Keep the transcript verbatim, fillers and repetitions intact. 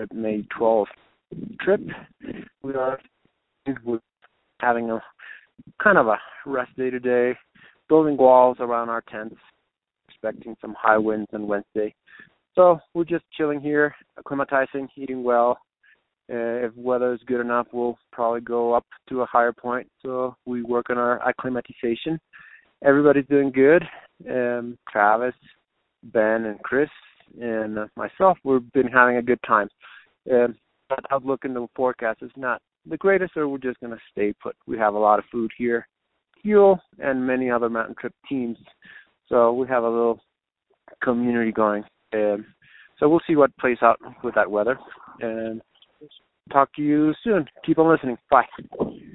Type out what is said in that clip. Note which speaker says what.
Speaker 1: May twelfth trip. We are having a kind of a rest day today, building walls around our tents, expecting some high winds on Wednesday. So we're just chilling here, acclimatizing, eating well. Uh, if weather is good enough, we'll probably go up to a higher point. So we work on our acclimatization. Everybody's doing good. Um, Travis, Ben, and Chris, and uh, myself, we've been having a good time. Um, but outlook in the forecast is not the greatest, so we're just going to stay put. We have a lot of food here, fuel, and many other mountain trip teams. So we have a little community going. Um, so we'll see what plays out with that weather. And talk to you soon. Keep on listening. Bye.